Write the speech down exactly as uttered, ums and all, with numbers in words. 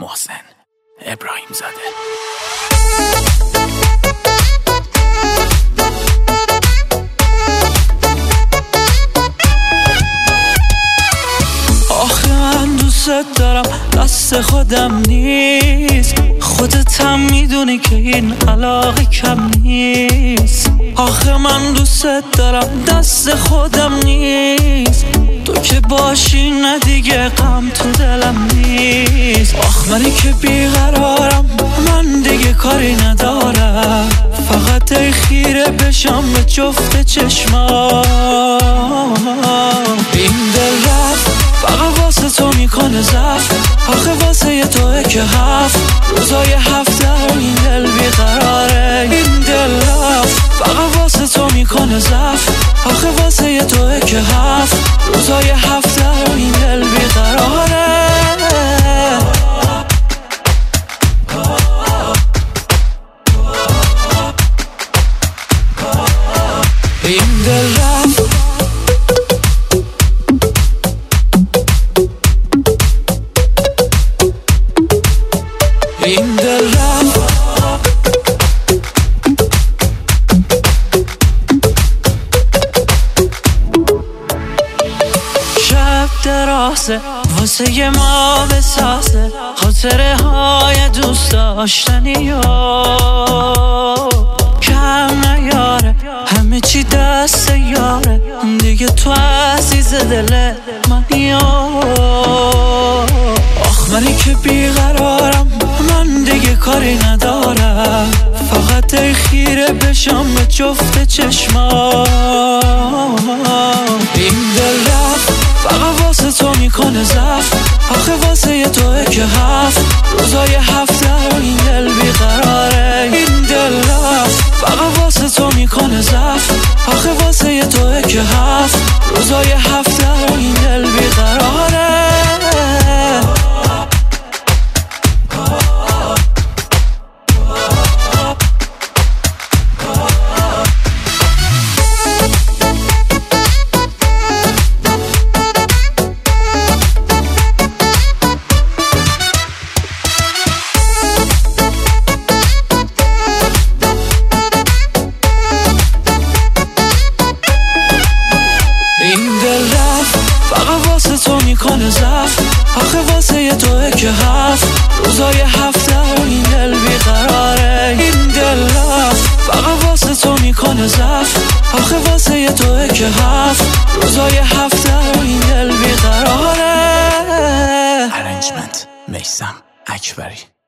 محسن ابراهیم زاده. آخه من دوست دارم دست خودم نیست، خودت هم میدونی که این علاقه کم نیست. آخه من دوست دارم دست خودم نیست، تو که باشی نه دیگه غم تو دلم نیست. آخ منی که بیقرارم، من دیگه کاری ندارم، فقط ای خیره بشم به جفت چشمام. این دل رفت فقط واسه تو میکنه زفت، آخه واسه یه توه که هفت روزای هفته این دل بیقراره. این دل رفت فقط واسه تو میکنه زفت، آخه واسه یه توه که هفت روزای هفته این دل بیقراره. این دل رفت این دل رفت شب درازه واسه یه ما بسازه، خاطره های دوست داشتنی ها کم نیاره، همه چی دست یاره دیگه، تو عزیز دل منی. آخ منی که بیقرارم، من دیگه کاری ندارم، فقط ای خیره بشم به جفت چشمام. این دل رفت فقط واسه تو میکنه زفت، آخه واسه یه توه که هفت روزای هفته این دل بیقراره. این دل رفت فقط واسه تو میکنه زفت، آخه واسه یه توه که هفت روزای هفته این دل بیقراره. این دل رفت فقط واسه تو میکنه زفت، آخه واسه یه توه که هفت روزای هفته این دل بیقراره. این دل رفت فقط واسه تو میکنه زفت، آخه واسه یه توه که هفت روزای هفته این دل بیقراره. ارنجمنت میثم اکبری.